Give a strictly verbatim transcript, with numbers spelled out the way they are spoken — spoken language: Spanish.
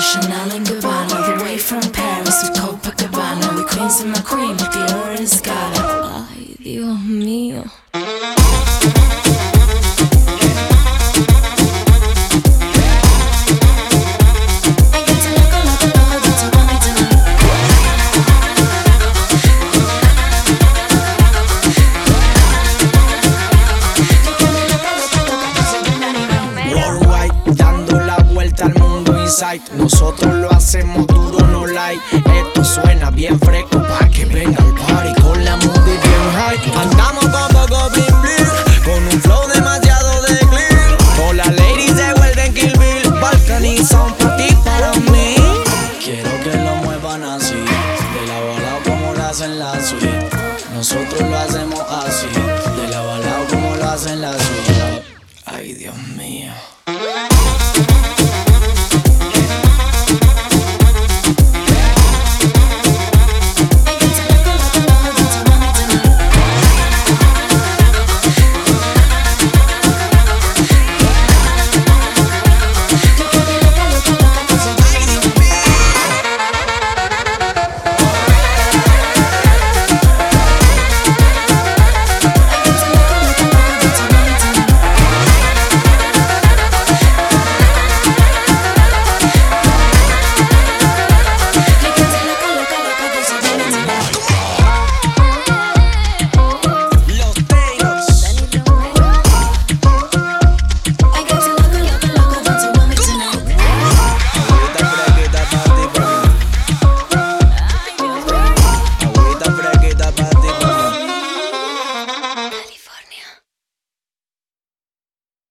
Chanel and Gabbana, all the way from Paris with Copacabana. The queens and my queen with the oro and Scala. Ay, Dios mío. Nosotros lo hacemos duro, no like. Esto suena bien fresco pa' que venga al party con la movie bien high. Andamos con poco bling bling, con un flow demasiado de clean. Todas las ladies se vuelven Kill Bill, Balcony son